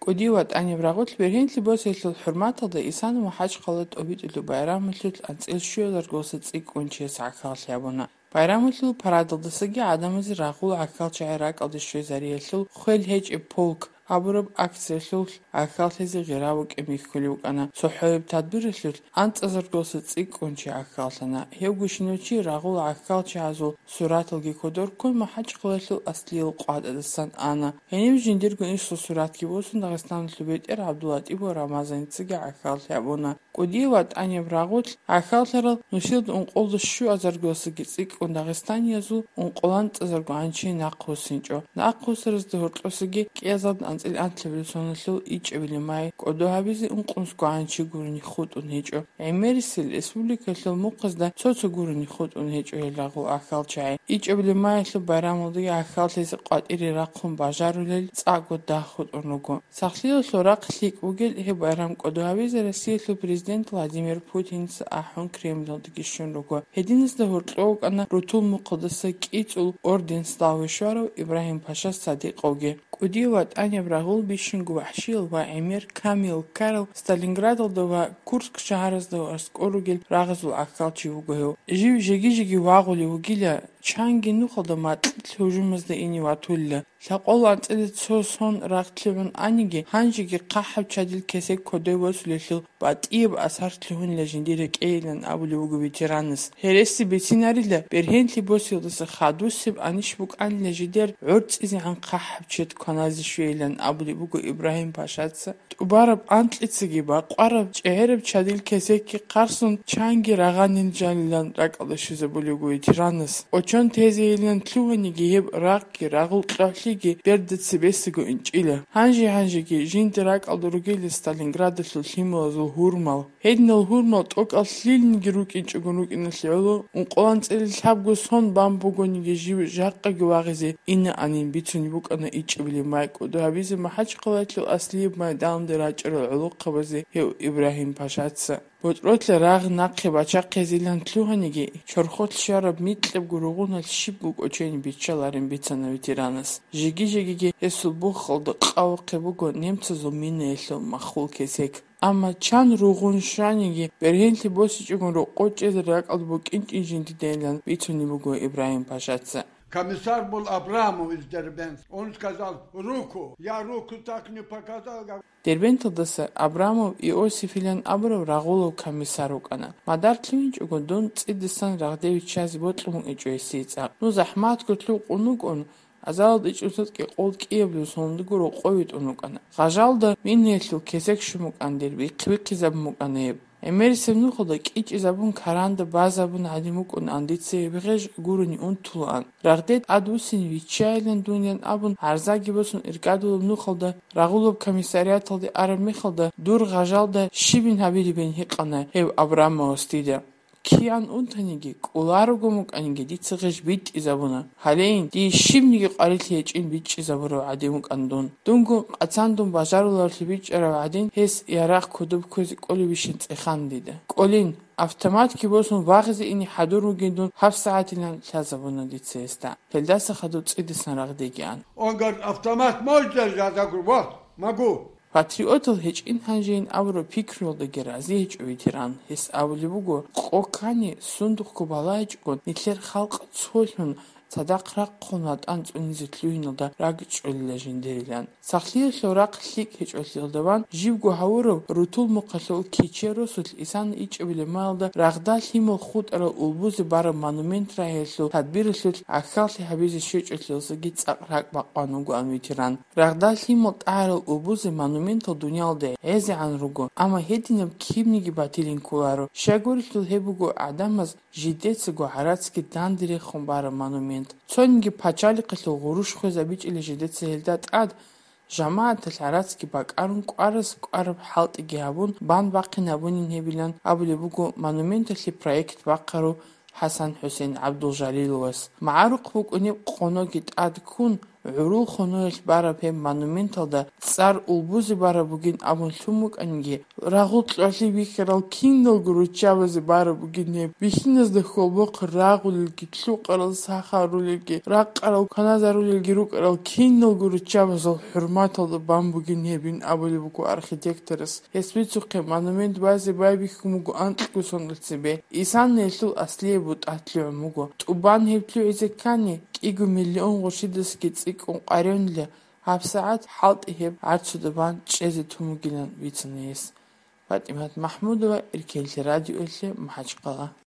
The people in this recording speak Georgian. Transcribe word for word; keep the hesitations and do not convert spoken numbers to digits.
კუდივად ანებრაღოთ ვერჰენთლი ბოსელო ჰურმატალდა ისან მოჰაჭ ყალოთ ობიტილუ ბაირამლუთ ანწილშიო დარგოსა წიკუნჩეს ახალშაბონა ბაირამლუ პარადალდასაგი ადამაზი რაღულ ახალჩაირა ყალდიშე ზარიელუ ხველჰეჭ პოლკ აბურობ აქცელულ ახალთეზი ღირავოკი მიხული უკანა სოჰოებ თადბირელულ ანწაზარგოსა წიკუნჩი ახალთანა ჰევგუშინოჩი რაღულ ახალჩა აზულ სურათლგი ქოდორ კოლ მოჰაჭ ყალეთლუ ასლიელ ყვადადასან ანა ენიმ ჟინდირგუნის სურათკი ბოსუნ დაღესტანლუ ბეტერ აბდულატიბო რამაზანციგა ახალთაბონა კუდივად ანებრაღოთ ახალთარალ ნუშილ უნყოლდშუ აზარგოსაგი წიკუნ დაღესტანიაზულ უნყოლან წაზარგო ანჩი ნაყოსინჭო ნაყოსრს დორტლოსაგი კიაზად ანწილ ანთლებელსონლუ იჭვილი მაი კოდოჰაბიზი უნყუნს გვანჩი გურნი ხუტუნ ჰეჭო ემერისილ რესპუბლიკალ მუყზდა ცოცო გურნი ხუტუნ ჰეჭო ელაღო ახალჩაი იჭვილი მაილუ ბაირამულდი ახალთეზი ყვატირი რაყხუნ ბაჟარულელი წაგო დახუტუნუგო სახლიო სორაყლიკ უგელ ჰე ბაირამ კოდოჰაბიზი რესიელუ პრეზიდენტ ვლადიმერ პუტინს ახუნ კრემლდ გიშუნუგო ჰედინის და ჰორტლოუკანა რუთულ მუყდასა კიწულ ორდენს დავეშარო იბრაჰიმ ფაშას სადიყოგი კუდივად ანებრაღულ ბიშინგუ ვაჰშილ ვა ემერ კამილ კარლ სტალინგრადალ ვა კურსკ შაჰარას და სკორუგელ რაღაცულ ახალჩი უგოյო ჟივ ჟიგი ჟიგი ვაღული უგილა ჩანგი ნუხალდა მატლ ჰუჟუმაზდა ინი ვათულა ლაყოლ ანწილ ცოსონ რახთლევან ანიგი ჰანჯიგი ყაჰავ ჩადილ კესე კოდევოს ლეშილ ბატიებ ასართლევან ლეჟინდირე კეილან აბული უგუ ვიტერანს ჰერესი ბიცინარილა ბერჰენთლი ბოსილდას ხადუსი ანიშბუკ ან ლეჟიდერ ურწიზი ან ყაჰავ ჩეთ ქონაზი შუელან აბული უგუ იბრაჰიმ პაშაც ტუბარაბ ანტლიციგი ბა ყვარაბ ჭეერებ ჩადილ კესე კი ყარსუნ ჩანგი რაღაცინ ჯალილან რაკალაშიზებული უგუ ვიტერანს ოჩონ თეზეილან თლუვენიგი ებ რაყი რაღულ ყრალიგი ბერდცი ბესიგო ინჭილა ჰანჟი ჰანჟიგი ჟინდრაკ ალდურგილი სტალინგრადსულ ჰიმოზულ ჰურმალ ჰედნელ ჰურმალ ტოკალ ლილინგი რუკინჭგუნუკინლეოლო უნყოლან წელი ლაბგო სონ ბამბუგონიგი ჟივ ჟაყკი ვაღიზი ინა ანინ ბიცუნი ბუკანა იჭვილი მაიკო და ვიზი მაჰაჭ ყალათლუ ასლიებ მაიდან დერაჭრო ულუყბაზი იბრაჰიმ ფაშაც ბოტროთლე რაღ ნაყე ბაჭაყეზილან თლუჰანიგი ჩორხოთ შარაბ მიტლებ გურუღუნალ შიბგუ კოჩენი ბიჩალარინ ბიცანა ვიტერანას ჟიგი ჟიგი ესულ ბუხალდა ყავყებუგო ნემცოზო მინელო მახულ კესეკ ამა ჩან რუღუნ შანიგი ბერჰენთლი ბოსიჭგუნ რო ყოჭეზ რაკალბო კინჭი ჟინდი დენლან ბიცუნი ბუგო იბრაჰიმ пашаца Комиссар был Абрамович Дербент. Он сказал руку. Я руку так не показал. Дербентдаса Абрамов Иосиф Ильян Абров рагулов комиссарукана. Мадар тлинч угодон цидсан рагдевичаз ботлум эчэсица. Ну захмат котлу унукон азалд ичусат ки қолкиеблу сондугуро қовит унукана. Гажалда миннелу кесек шумукан дерби қвиқизаб муканеб. Эмерисем нухода кич забун каранда базабун адимукун андитсе бегеш гуруни унтулан. Рагдет адусин вичайлен дуньян абун арзаги босун иркадулub нухода рагулub комиссариаталди арамихалда дур гажалда шибин хабири бен хиқана хев Абрамовстида. Киан унтаниги куларугумук анги дицгеш бит изабуна. Халейн ди шибниги qarili ечин бит изабуро адимук андун. Дунгу qацандун бажаруларли бичара адин хес ярах кудуб кози колибишин цехандида. Колин автоматки босун вағизи ини хадуругиндун хавт саатилан лазабуна дицеста. Фелдаса хаду цидисан рагдегиан. Он говорит, автомат можно? Я говорю, вот, могу. Патриотл хеч ин ханжин авро пикролда герази хеч ветеран хес авлибуго қокани сундуқ кубалайч гон нитлер халқ цолхун садақрaq қонат анцунизитлуинда рагчулла жиндерилан сахли хлорaq лик хеч олдаван живгу хавро рутул муқалл кичеросул исан ич билемалда рагдал химол худ ара улбуз бар монумент раhelу тадбирлул ахалли хабизи шеч олсо гицақрaq бақанугу ветеран рагдал химол ара улбуз монумент дунялде эзи анруго ама хединам кимниги батилин куларо шагурил хебуго адамаз жидецго харацки дандире хомбар монумент цонги пачали қилу гуруш хозабич или жидеце элдат ад жамаат харацки бакарун qaras qarab halt габун бан бақинабун небилан абулебуго монумент ли проект бақару Хасан Хусейн Абдул Жалиловас Маарук бук уни қоногит ад кун عروق خنوش برا پی مانومنتال دا سر البوزی برا بگین ابون ثموک انگی راغول تلالی بیکرال کیندل گروچابزی برا بگینه بیشینز دخول بق راغول کی تلو قرال ساخارول کی راق قرال کنازارول کی رو قرال کیندل گروچابزل حرماتال دا بام بگینه بین ابولی بگو ارخیتکترس اسپیتسو قی مانومنت بازی بای بیکمگو انتلگو سندلسیبه ایسان نیلتو اصلیه بود اتلیو مگو تubان هبتلو ازکانی ایگو میلیون غشیدس کی تسیکون قرینله هب ساعت حالت هب عرض دبان چیزی تومگیلن ویتنیس فاطمه محمود و ارکیل رادیو ال محج قلا